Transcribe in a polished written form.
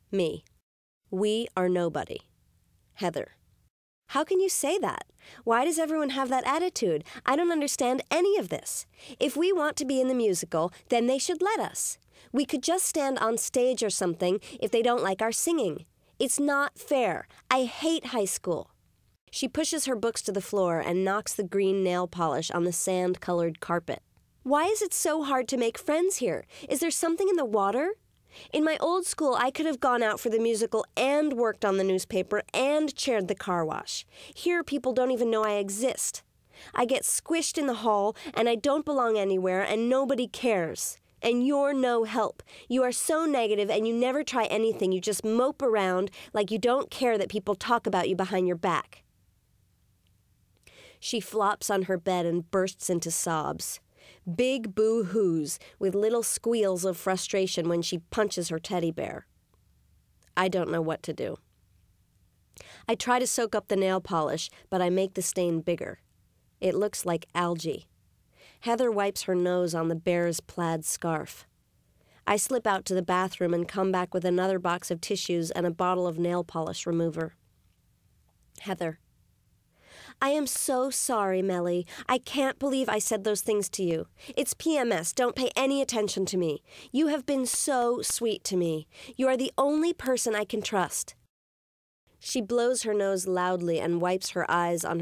Me. We are nobody. Heather. How can you say that? Why does everyone have that attitude? I don't understand any of this. If we want to be in the musical, then they should let us. We could just stand on stage or something if they don't like our singing. It's not fair. I hate high school. She pushes her books to the floor and knocks the green nail polish on the sand-colored carpet. Why is it so hard to make friends here? Is there something in the water? In my old school, I could have gone out for the musical and worked on the newspaper and chaired the car wash. Here, people don't even know I exist. I get squished in the hall, and I don't belong anywhere, and nobody cares. And you're no help. You are so negative, and you never try anything. You just mope around like you don't care that people talk about you behind your back. She flops on her bed and bursts into sobs. Big boo-hoos with little squeals of frustration when she punches her teddy bear. I don't know what to do. I try to soak up the nail polish, but I make the stain bigger. It looks like algae. Heather wipes her nose on the bear's plaid scarf. I slip out to the bathroom and come back with another box of tissues and a bottle of nail polish remover. Heather. I am so sorry, Melly. I can't believe I said those things to you. It's PMS. Don't pay any attention to me. You have been so sweet to me. You are the only person I can trust. She blows her nose loudly and wipes her eyes on